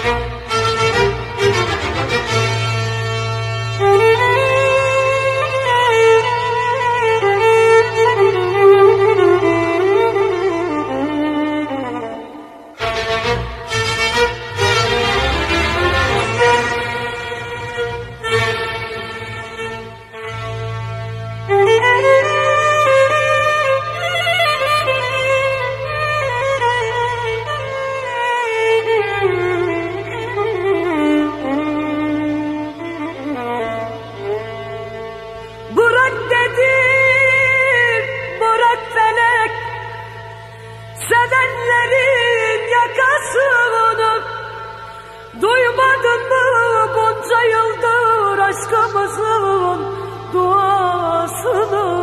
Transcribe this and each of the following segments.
Sevenlerin yakasını duymadın mı bunca yıldır aşkımızın duasını?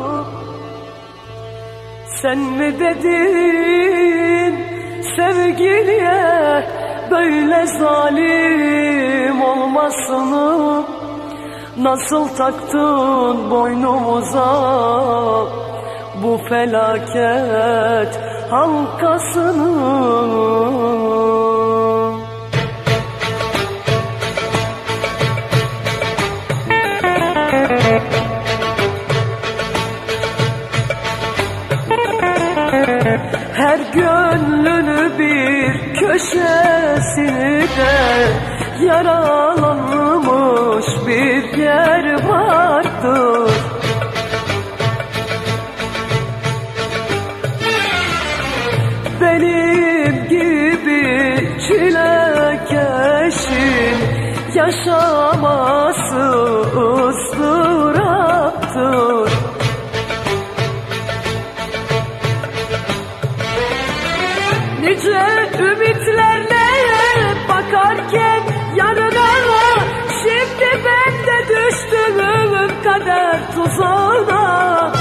Sen mi dedin sevgiliye böyle zalim olmasını? Nasıl taktın boynumuza bu felaket halkasını? Her gönlünü bir köşesinde yaralanmış bir yer vardır. Benim gibi çilekeşin yaşaması ıstıraptır. Nice ümitlerle bakarken yarına, şimdi ben de düştüm kader tuzağına.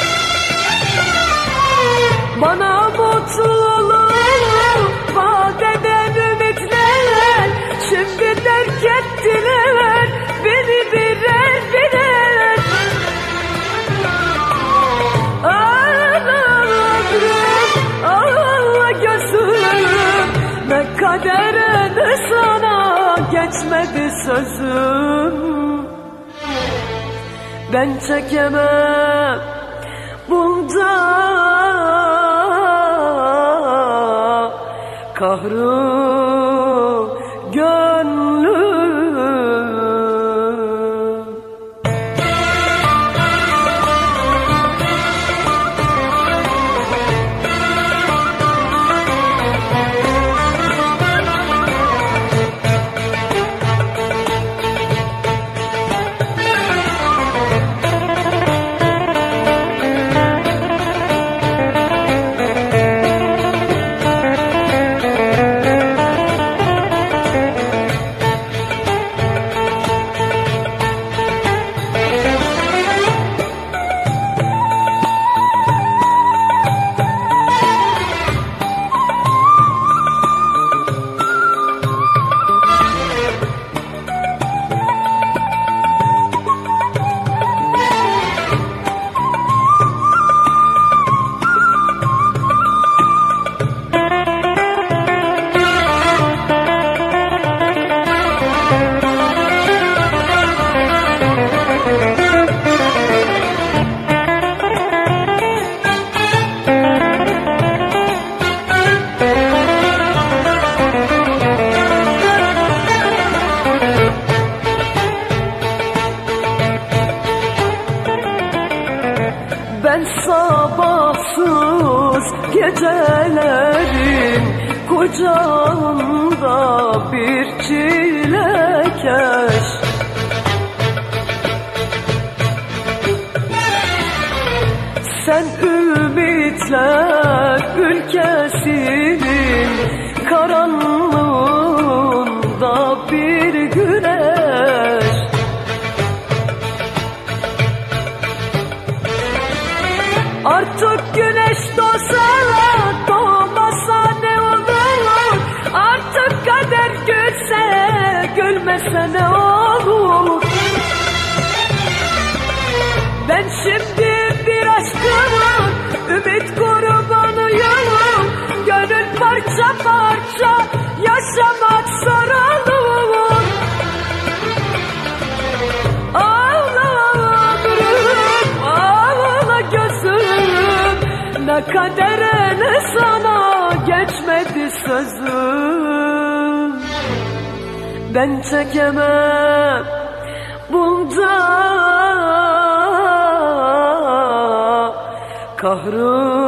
Bana mutluluğu vaat eden ümitler şimdi terk ettiler beni birer birer. Allah gözüm, ne kadere ne sana geçmedi sözüm. Ben çekemem bunca kahrı gönlüm. Ben sabahsız gecelerin kucağında bir çilekeş. Sen ümitler ülkesinin karanlığında bir güneş. Artık güneş doğsa doğmasa ne olur? Artık kader gülse gülmese ne olur? Ben şimdi bir aşkımın ümit kurbanıyım. Gönül parça parça yaşamak zor. Kaderine sana geçmedi sözüm. Ben çekemem bunda kahrı.